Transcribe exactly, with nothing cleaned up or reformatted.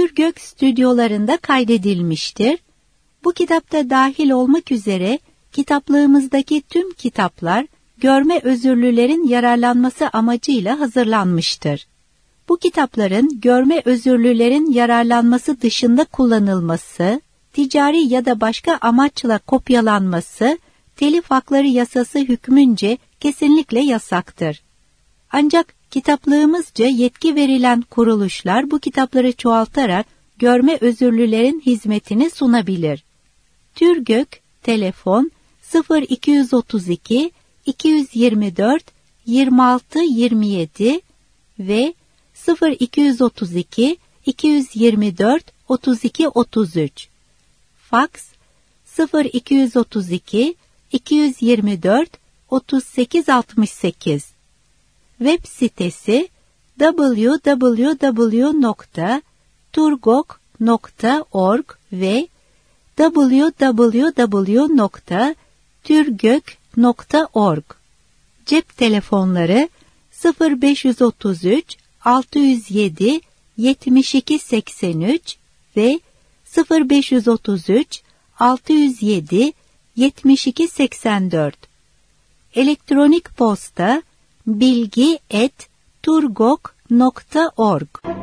Türgök stüdyolarında kaydedilmiştir. Bu kitapta dahil olmak üzere kitaplığımızdaki tüm kitaplar görme özürlülerin yararlanması amacıyla hazırlanmıştır. Bu kitapların görme özürlülerin yararlanması dışında kullanılması, ticari ya da başka amaçla kopyalanması, telif hakları yasası hükmünce kesinlikle yasaktır. Ancak kitaplığımızca yetki verilen kuruluşlar bu kitapları çoğaltarak görme özürlülerin hizmetine sunabilir. Türgök, telefon sıfır iki otuz iki iki yirmi dört yirmi altı yirmi yedi ve sıfır iki otuz iki iki yirmi dört otuz iki otuz üç. Faks sıfır iki otuz iki iki yirmi dört otuz sekiz altmış sekiz. Web sitesi double-u double-u double-u nokta turgok nokta org ve double-u double-u double-u nokta türgök nokta org. Cep telefonları sıfır beş otuz üç altı yüz yedi yetmiş iki seksen üç ve sıfır beş otuz üç altı yüz yedi yetmiş iki seksen dört. Elektronik posta bilgi et turgok nokta org.